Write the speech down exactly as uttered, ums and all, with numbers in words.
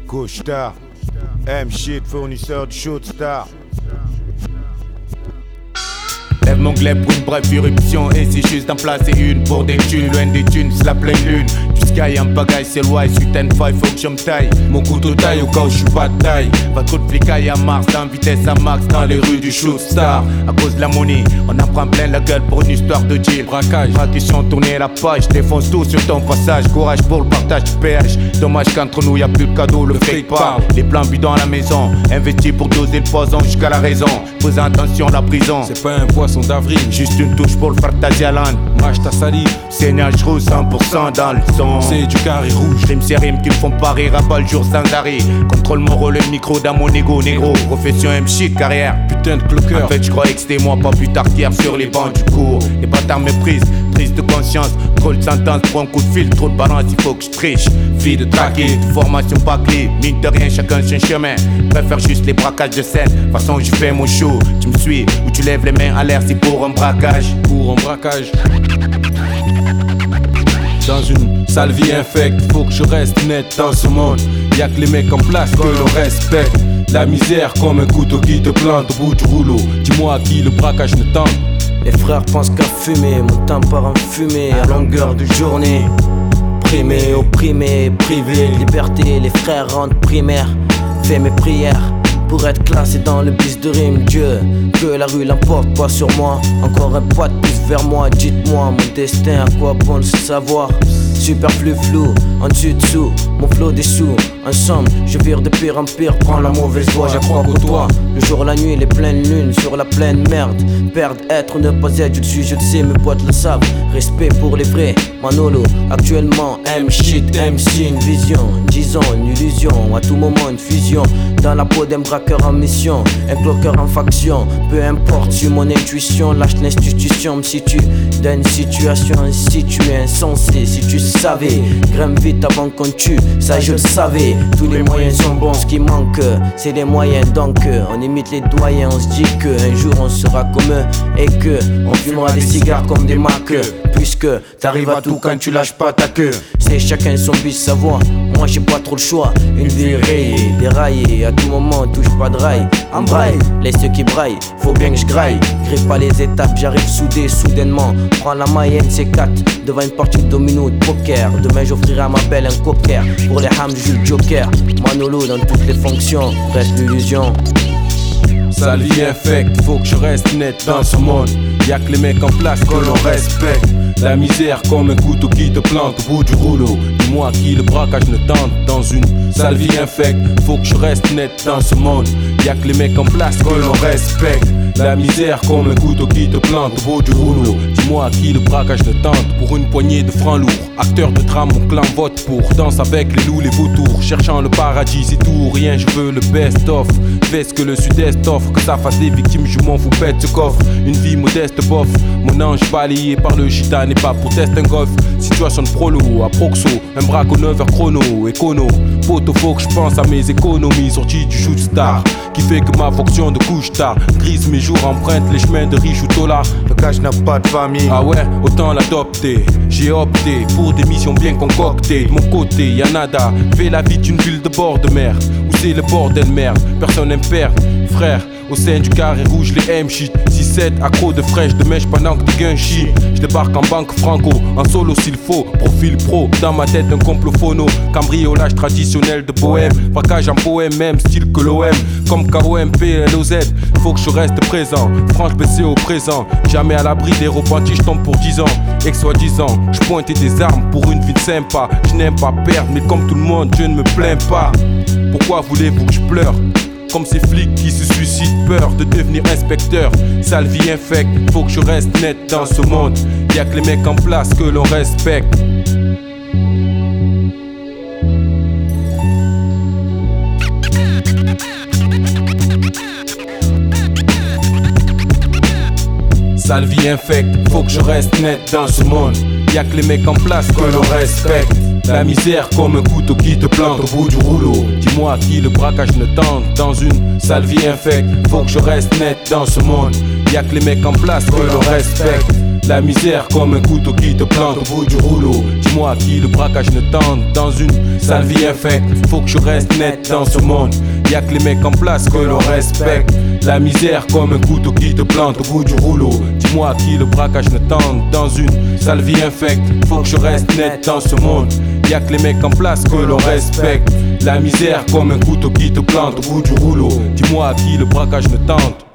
Couche-tard, M-Shit, fournisseur de Shootstar. Lève mon glaive pour une brève irruption. Et c'est juste d'en placer une pour des thunes. Loin des thunes, c'est la pleine lune. Du sky en pagaille, c'est loin. Suite and five, faut que je me taille. Mon couteau taille au cas où je suis pas de taille. Va trop de flicaille à Mars, dans vitesse à max. Dans les rues du Shootstar. À cause de la money, on en prend plein la gueule pour une histoire de deal. Braquage, braquation, tourner la page. Défonce tout sur ton passage. Courage pour le partage du péage. Dommage qu'entre nous y'a plus de cadeau, le fake pas. Les plans bidons à la maison. Investi pour doser le poison jusqu'à la raison. Faisant attention à la prison. C'est pas un poisson d'avril, juste une touche pour le partager à l'âne. Mâche ta salive, saignage rouge cent pour cent dans le son. C'est du carré rouge. Rime ces rimes qui me font pas rire à bas le jour sans arrêt. Contrôle mon rôle, le micro dans mon ego, négro. Profession M-Shit, carrière, putain de cloqueur. En fait je croyais que c'était moi, pas plus tard qu'hier sur les bancs du cours. Les bâtards méprisent, prise de conscience. Trop de sentence pour un coup de fil, trop de balance, il faut que je triche. Vie de traquer, formation pas clé. Mine de rien, chacun son chemin. Préfère juste les braquages de scène. De toute façon je fais mon show, tu me suis ou tu lèves les mains à l'air, c'est pour un braquage. Pour un braquage. Dans une sale vie infecte, faut que je reste net dans ce monde. Y'a que les mecs en place que l'on respecte. La misère comme un couteau qui te plante au bout du rouleau. Dis-moi à qui le braquage ne tente. Les frères pensent qu'à fumer, mon temps part en fumée à longueur de journée. Primé, opprimé, privé de liberté, les frères rentrent primaires. Fais mes prières pour être classé dans le bis de rime. Dieu, que la rue l'emporte pas sur moi. Encore un pas de plus vers moi, dites-moi mon destin, à quoi bon le savoir. Superflu flou, en dessus dessous, mon flot des sous. En somme, je vire de pire en pire, prends la mauvaise voie, j'accrois qu'au toit. Le jour, la nuit, les pleines lunes sur la pleine merde. Perdre, être, ne pas être, je le suis, je le sais, mes potes le savent. Respect pour les vrais, Manolo, actuellement M-Shit, M C, une vision. Disons une illusion, à tout moment une fusion. Dans la peau d'un braqueur en mission, un cloqueur en faction. Peu importe si mon intuition lâche l'institution me situe dans une situation instituée, insensée. Si tu savais, grimpe vite avant qu'on tue, ça je le savais. Tous les moyens sont bons, ce qui manque c'est les moyens. Donc on imite les doyens, on se dit que un jour on sera comme eux et que on fumera des cigares comme des macs. Puisque t'arrives à tout quand tu lâches pas ta queue. C'est chacun son bis, sa voix. Moi j'ai pas trop le choix. Une vie rayée, déraillée. À tout moment touche pas de rail. Embraille, laisse ceux qui braillent. Faut bien que je graille. Grippe pas les étapes, j'arrive soudé, soudainement. Prends la moyenne, c'est quatre. Devant une partie de domino de poker. Demain j'offrirai à ma belle un cocker. Pour les hams, je joue le joker. Manolo dans toutes les fonctions. Reste l'illusion. Sale vie infecte, faut que je reste net dans ce monde. Y'a que les mecs en place que l'on respecte. La misère comme un couteau qui te plante au bout du rouleau. Dis-moi à qui le braquage ne tente. Dans une sale vie infecte, faut que je reste net dans ce monde. Y'a que les mecs en place que l'on respecte. La misère comme un couteau qui te plante au bout du rouleau. Dis-moi à qui le braquage ne tente. Pour une poignée de francs lourds. Acteur de drame, mon clan vote pour. Danse avec les loups, les vautours. Cherchant le paradis, c'est tout. Rien, je veux le best-of. Fais ce que le sud-est offre. Que ça fasse des victimes, je m'en fous, pète ce coffre. Une vie modeste, bof. Mon ange balayé par le gitane n'est pas pour tester un golf. Situation de prolo, à proxo. Un braque aux neuf heures chrono, écono. Poto, faut que je pense à mes économies. Sorties du Shootstar, qui fait que ma fonction de couche tard. Grise mes jours, emprunte les chemins de riche ou tola. Le cash n'a pas de famille. Ah ouais, autant l'adopter. J'ai opté pour des missions bien concoctées. De mon côté, y'a nada. Fais la vie d'une ville de bord de mer. Où c'est le bordel merde, personne n'aime perdre. Frère, au sein du carré rouge, les M-Shit. six sept accro de fraîche de mèche pendant que t'es qu'un shit. J'débarque en banque franco, en solo s'il faut. Profil pro, dans ma tête un complot phono. Cambriolage traditionnel de bohème. Braquage en poème, même style que l'O M. Comme K O M P L O Z. Faut que je reste présent, franche baissée au présent. Jamais à l'abri des repentis, j'tombe pour dix ans. Ex-soi-disant, j'pointais des armes pour une vie sympa. J'n'aime pas perdre, mais comme tout le monde, je ne me plains pas. Pourquoi voulez-vous que je pleure? Comme ces flics qui se suicident, peur de devenir inspecteur. Sale vie infecte, faut que je reste net dans ce monde. Y'a que les mecs en place que l'on respecte. Sale vie infecte, faut que je reste net dans ce monde. Y'a que les mecs en place que l'on respecte. La misère comme un couteau qui te plante au bout du rouleau. Dis-moi à qui le braquage ne tente. Dans une sale vie infecte, faut que je reste net dans ce monde. Y'a que les mecs en place que l'on respecte. La misère comme un couteau qui te plante au bout du rouleau. Dis-moi à qui le braquage ne tente dans une sale vie infecte. Faut que je reste net dans ce monde. Y'a que les mecs en place que l'on respecte. La misère comme un couteau qui te plante au bout du rouleau. Dis-moi à qui le braquage ne tente dans une sale vie infecte. Faut que je reste net dans ce monde. Y'a que les mecs en place que l'on respecte. La misère comme un couteau qui te plante au bout du rouleau. Dis-moi à qui le braquage ne tente.